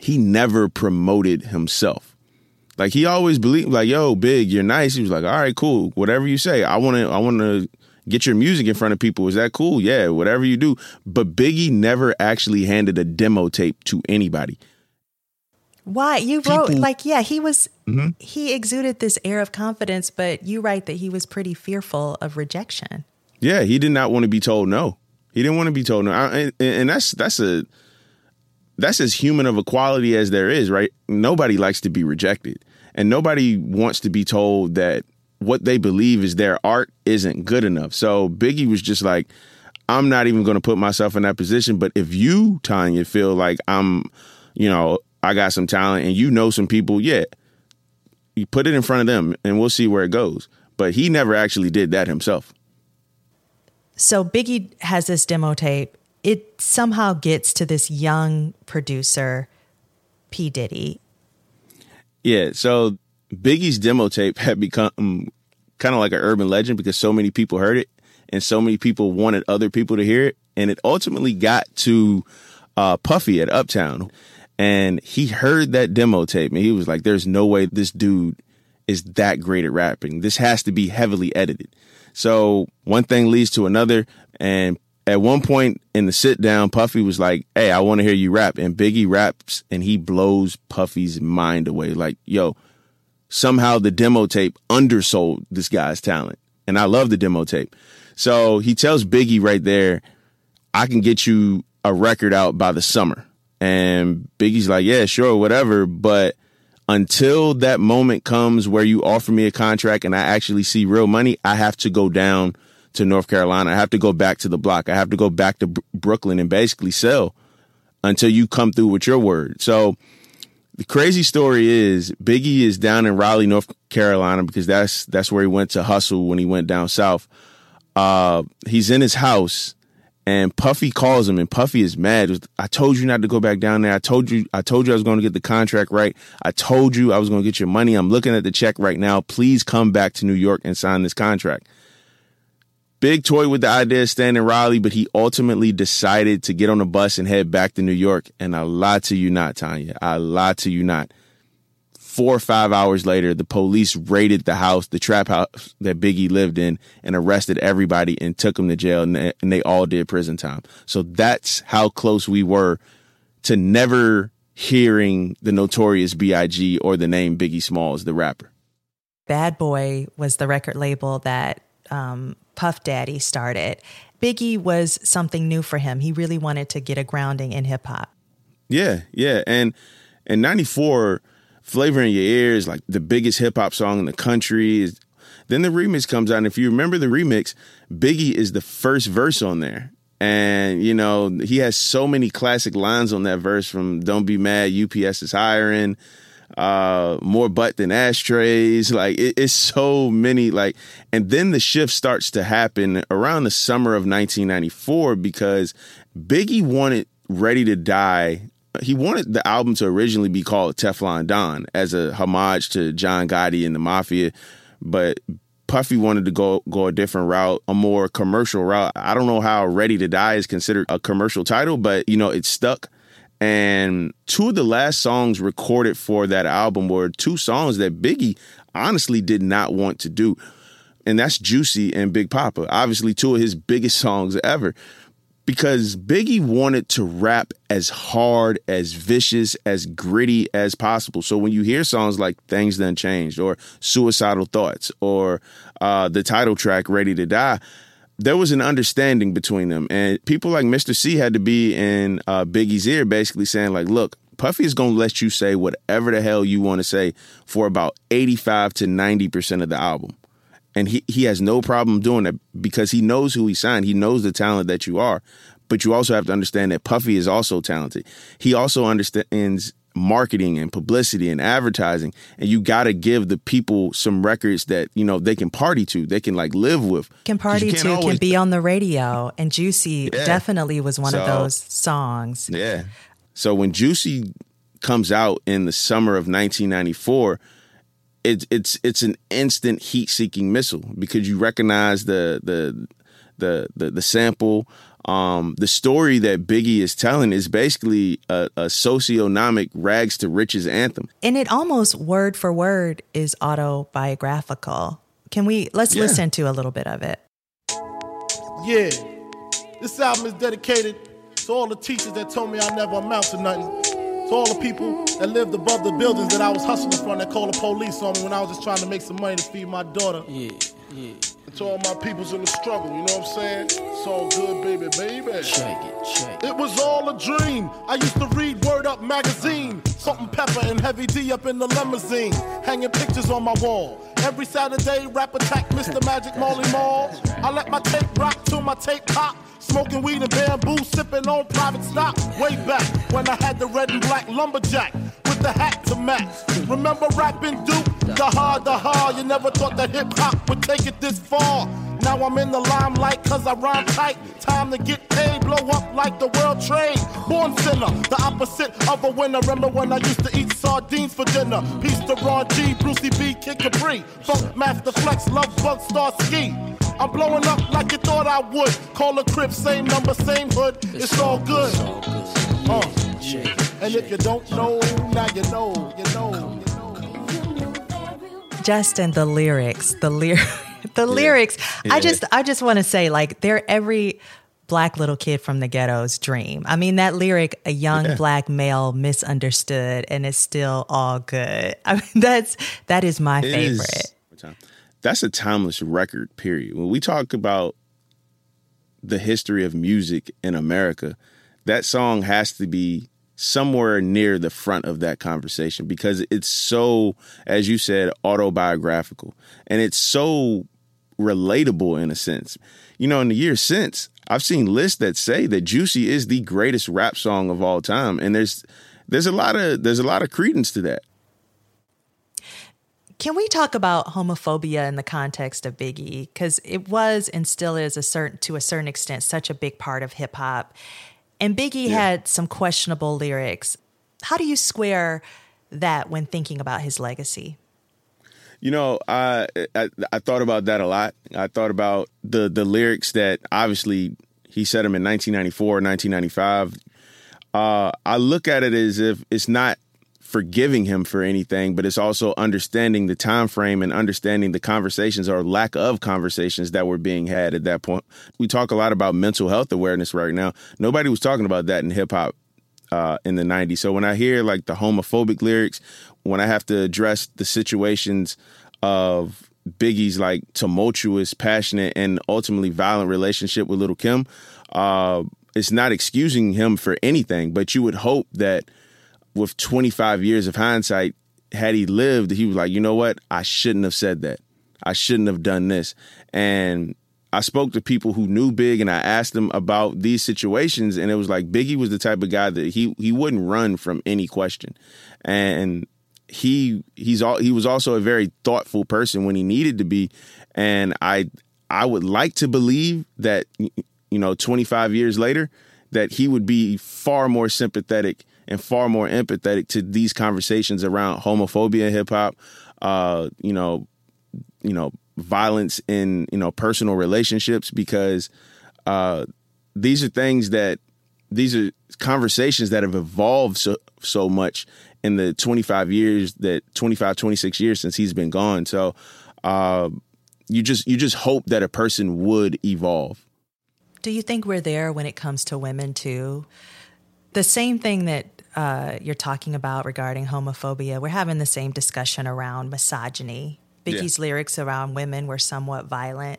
he never promoted himself. Like, he always believed, like, yo, Big, you're nice. He was like, all right, cool. Whatever you say. I want to I want to get your music in front of people. Is that cool? Yeah, whatever you do. But Biggie never actually handed a demo tape to anybody.
Why? You wrote,
People-
like, yeah, he was,
Mm-hmm.
he exuded this air of confidence, but you write that he was pretty fearful of rejection.
Yeah, he did not want to be told no. He didn't want to be told no. I, and, and that's that's a that's as human of a quality as there is, right? Nobody likes to be rejected. And nobody wants to be told that what they believe is their art isn't good enough. So Biggie was just like, I'm not even going to put myself in that position. But if you, Tanya, feel like I'm, you know, I got some talent and you know some people, yeah, you put it in front of them and we'll see where it goes. But he never actually did that himself.
So Biggie has this demo tape. It somehow gets to this young producer, P. Diddy.
Yeah, so Biggie's demo tape had become kind of like an urban legend because so many people heard it and so many people wanted other people to hear it. And it ultimately got to uh, Puffy at Uptown. And he heard that demo tape and he was like, there's no way this dude is that great at rapping. This has to be heavily edited. So one thing leads to another. And at one point in the sit down, Puffy was like, hey, I want to hear you rap. And Biggie raps and he blows Puffy's mind away. Like, yo, somehow the demo tape undersold this guy's talent. And I love the demo tape. So he tells Biggie right there, I can get you a record out by the summer. And Biggie's like, yeah, sure, whatever. But until that moment comes where you offer me a contract and I actually see real money, I have to go down to North Carolina. I have to go back to the block. I have to go back to B- Brooklyn and basically sell until you come through with your word. So the crazy story is Biggie is down in Raleigh, North Carolina, because that's that's where he went to hustle when he went down south. Uh, he's in his house. And Puffy calls him, and Puffy is mad. I told you not to go back down there. I told you, I told you I was going to get the contract right. I told you I was going to get your money. I'm looking at the check right now. Please come back to New York and sign this contract. Big toyed with the idea of staying in Raleigh, but he ultimately decided to get on a bus and head back to New York. And I lied to you not, Tanya. I lied to you not. Four or five hours later, the police raided the house, the trap house that Biggie lived in, and arrested everybody and took him to jail, and they, and they all did prison time. So that's how close we were to never hearing the Notorious B I G or the name Biggie Smalls, the rapper.
Bad Boy was the record label that um, Puff Daddy started. Biggie was something new for him. He really wanted to get a grounding in hip hop.
Yeah, yeah. And in ninety-four, Flavor in Your Ear is like the biggest hip hop song in the country. Then the remix comes out. And if you remember the remix, Biggie is the first verse on there. And, you know, he has so many classic lines on that verse, from Don't Be Mad, U P S is hiring, uh, more butt than ashtrays. Like, it, it's so many. Like, and then the shift starts to happen around the summer of nineteen ninety-four because Biggie wanted Ready to Die. He wanted the album to originally be called Teflon Don as a homage to John Gotti and the Mafia, but Puffy wanted to go go a different route, a more commercial route. I don't know how Ready to Die is considered a commercial title, but, you know, it stuck. And two of the last songs recorded for that album were two songs that Biggie honestly did not want to do. And that's Juicy and Big Papa, obviously two of his biggest songs ever. Because Biggie wanted to rap as hard, as vicious, as gritty as possible. So when you hear songs like Things Done Changed or Suicidal Thoughts or uh, the title track Ready to Die, there was an understanding between them. And people like Mister C had to be in uh, Biggie's ear basically saying like, look, Puffy is going to let you say whatever the hell you want to say for about eighty-five to ninety percent of the album. And he, he has no problem doing that because he knows who he signed. He knows the talent that you are. But you also have to understand that Puffy is also talented. He also understands marketing and publicity and advertising. And you got to give the people some records that, you know, they can party to, they can like live with.
Can party to, always... can be on the radio. And Juicy yeah. definitely was one so, of those songs.
Yeah. So when Juicy comes out in the summer of nineteen ninety-four, It's it's it's an instant heat-seeking missile because you recognize the the the the, the sample. Um, the story that Biggie is telling is basically a, a socioeconomic rags to riches anthem.
And it almost word for word is autobiographical. Can we, let's
Yeah.
listen to a little bit of it.
Yeah, this album is dedicated to all the teachers that told me I never amount to nothing. To all the people that lived above the buildings that I was hustling from that called the police on me when I was just trying to make some money to feed my daughter. Yeah, yeah. And to all my peoples in the struggle, you know what I'm saying? It's all good, baby, baby. Check it, check it. It was all a dream. I used to read Word Up magazine. Salt and Pepper and Heavy D up in the limousine. Hanging pictures on my wall. Every Saturday, rap attack Mister Magic Molly Mall. I let my tape rock till my tape pop. Smoking weed and bamboo, sipping on private stock. Way back when I had the red and black lumberjack with the hat to match. Remember rapping Duke? The hard, the hard. You never thought that hip hop would take it this far. Now I'm in the limelight cause I rhyme tight. Time to get paid, blow up like the world trade. Born sinner, the opposite of a winner. Remember when I used to eat sardines for dinner? Peace to Ron G, Brucey B, Kid Capri. Funk Master Flex, Love Bug, Star Ski. I'm blowing up like you thought I would. Call a crib, same number, same hood. It's all good. Uh, and if you don't know, now you know, you know.
Justin, the lyrics, the lyrics, the yeah. lyrics. Yeah. I just, I just want to say, like, they're every black little kid from the ghetto's dream. I mean, that lyric, a young yeah. black male misunderstood, and it's still all good. I mean, that's that is my it favorite.
Is, that's a timeless record. Period. When we talk about the history of music in America, that song has to be somewhere near the front of that conversation because it's so, as you said, autobiographical, and it's so relatable in a sense. You know, in the years since, I've seen lists that say that Juicy is the greatest rap song of all time, and there's there's a lot of there's a lot of credence to that.
Can we talk about homophobia in the context of Biggie? Because it was and still is a certain to a certain extent such a big part of hip hop. And Biggie yeah. had some questionable lyrics. How do you square that when thinking about his legacy?
You know, I, I I thought about that a lot. I thought about the the lyrics that obviously he said them in nineteen ninety-four, nineteen ninety-five. Uh, I look at it as if it's not forgiving him for anything, but it's also understanding the time frame and understanding the conversations or lack of conversations that were being had at that point. We talk a lot about mental health awareness right now. Nobody was talking about that in hip hop uh, in the nineties. So when I hear like the homophobic lyrics, when I have to address the situations of Biggie's like tumultuous, passionate, and ultimately violent relationship with Lil' Kim, uh, it's not excusing him for anything, but you would hope that with twenty-five years of hindsight, had he lived, he was like, you know what? I shouldn't have said that. I shouldn't have done this. And I spoke to people who knew Big and I asked them about these situations. And it was like Biggie was the type of guy that he he wouldn't run from any question. And he he's all, he was also a very thoughtful person when he needed to be. And I I would like to believe that, you know, twenty-five years later, that he would be far more sympathetic and far more empathetic to these conversations around homophobia in hip hop, uh, you know, you know, violence in, you know, personal relationships, because uh, these are things that these are conversations that have evolved so, so much in the twenty-five years that twenty-five, twenty-six years since he's been gone. So uh, you just you just hope that a person would evolve.
Do you think we're there when it comes to women too? The same thing that uh, you're talking about regarding homophobia, we're having the same discussion around misogyny. Biggie's yeah. lyrics around women were somewhat violent,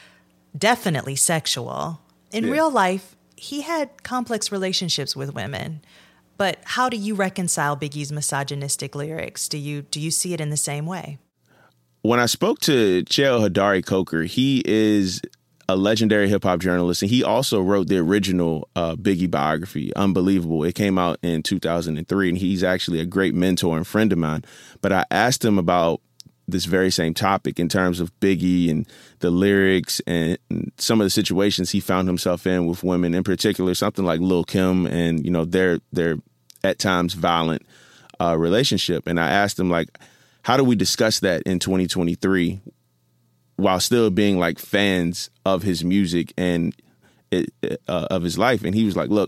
definitely sexual. In yeah. real life, he had complex relationships with women. But how do you reconcile Biggie's misogynistic lyrics? Do you do you see it in the same way?
When I spoke to Cheo Hodari Coker, he is a legendary hip hop journalist, and he also wrote the original uh, Biggie biography, Unbelievable. It came out in two thousand three, and he's actually a great mentor and friend of mine. But I asked him about this very same topic in terms of Biggie and the lyrics and, and some of the situations he found himself in with women, in particular, something like Lil' Kim and, you know, their their at times violent uh, relationship. And I asked him, like, how do we discuss that in twenty twenty-three while still being like fans of his music and it, uh, of his life. And he was like, look,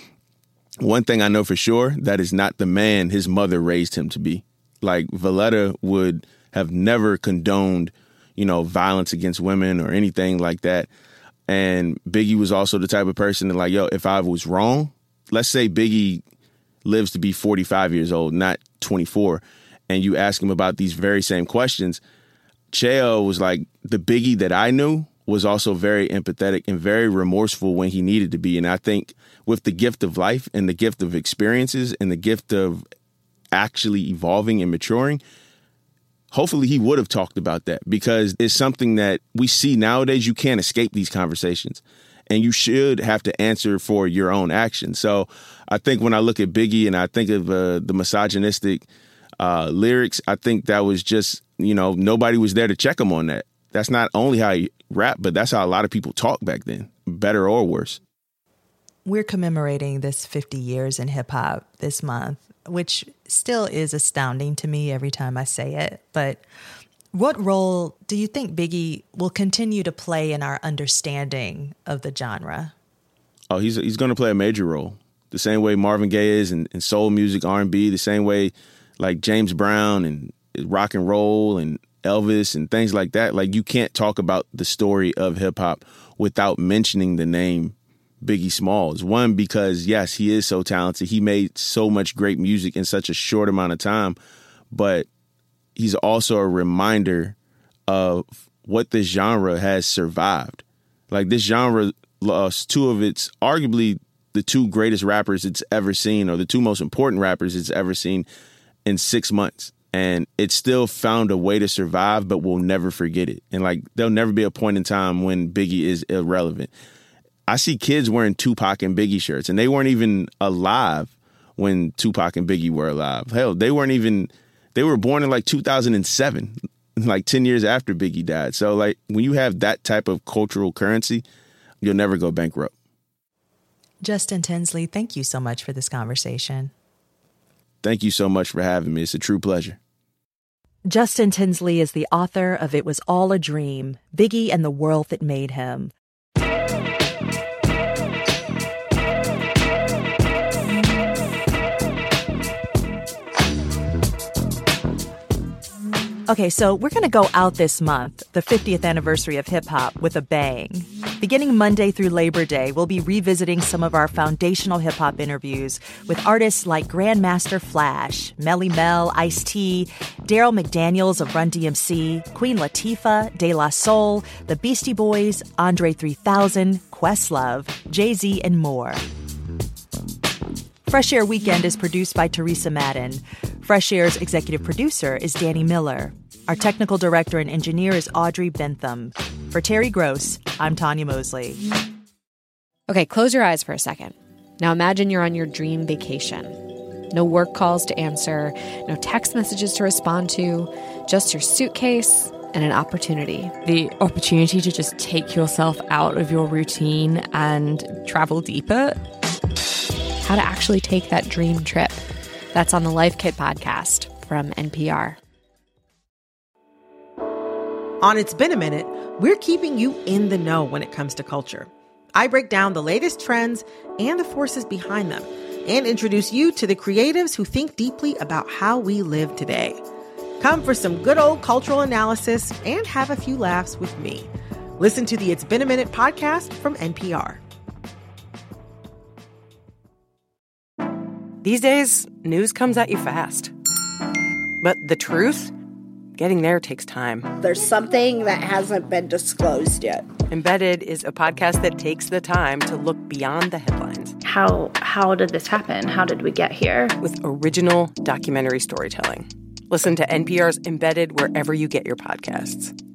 one thing I know for sure, that is not the man his mother raised him to be. Like, Valletta would have never condoned, you know, violence against women or anything like that. And Biggie was also the type of person that, like, yo, if I was wrong, let's say Biggie lives to be forty-five years old, not twenty-four, and you ask him about these very same questions, Cheo was like, the Biggie that I knew was also very empathetic and very remorseful when he needed to be. And I think with the gift of life and the gift of experiences and the gift of actually evolving and maturing, hopefully he would have talked about that, because it's something that we see nowadays. You can't escape these conversations, and you should have to answer for your own actions. So I think when I look at Biggie and I think of uh, the misogynistic uh, lyrics, I think that was just, you know, nobody was there to check him on that. That's not only how he rap, but that's how a lot of people talk back then, better or worse.
We're commemorating this fifty years in hip hop this month, which still is astounding to me every time I say it. But what role do you think Biggie will continue to play in our understanding of the genre?
Oh, he's he's going to play a major role. The same way Marvin Gaye is in, in soul music, R and B, the same way like James Brown and rock and roll and Elvis and things like that. Like, you can't talk about the story of hip hop without mentioning the name Biggie Smalls. One, because yes, he is so talented. He made so much great music in such a short amount of time, but he's also a reminder of what this genre has survived. Like, this genre lost two of its, arguably the two greatest rappers it's ever seen, or the two most important rappers it's ever seen, in six months. And it still found a way to survive, but we'll never forget it. And like, there'll never be a point in time when Biggie is irrelevant. I see kids wearing Tupac and Biggie shirts, and they weren't even alive when Tupac and Biggie were alive. Hell, they weren't even, they were born in like two thousand seven, like ten years after Biggie died. So like, when you have that type of cultural currency, you'll never go bankrupt.
Justin Tinsley, thank you so much for this conversation.
Thank you so much for having me. It's a true pleasure.
Justin Tinsley is the author of It Was All a Dream, Biggie and the World That Made Him. Okay, so we're going to go out this month, the fiftieth anniversary of hip-hop, with a bang. Beginning Monday through Labor Day, we'll be revisiting some of our foundational hip-hop interviews with artists like Grandmaster Flash, Melly Mel, Ice-T, Daryl McDaniels of Run D M C, Queen Latifah, De La Soul, The Beastie Boys, Andre three thousand, Questlove, Jay-Z, and more. Fresh Air Weekend is produced by Teresa Madden. Fresh Air's executive producer is Danny Miller. Our technical director and engineer is Audrey Bentham. For Terry Gross, I'm Tanya Mosley.
Okay, close your eyes for a second. Now imagine you're on your dream vacation. No work calls to answer, no text messages to respond to, just your suitcase and an opportunity.
The opportunity to just take yourself out of your routine and travel deeper.
How to actually take that dream trip. That's on the Life Kit podcast from N P R.
On It's Been a Minute, we're keeping you in the know when it comes to culture. I break down the latest trends and the forces behind them, and introduce you to the creatives who think deeply about how we live today. Come for some good old cultural analysis and have a few laughs with me. Listen to the It's Been a Minute podcast from N P R. These days, news comes at you fast. But the truth? Getting there takes time.
There's something that hasn't been disclosed yet.
Embedded is a podcast that takes the time to look beyond the headlines.
How how did this happen? How did we get here?
With original documentary storytelling. Listen to N P R's Embedded wherever you get your podcasts.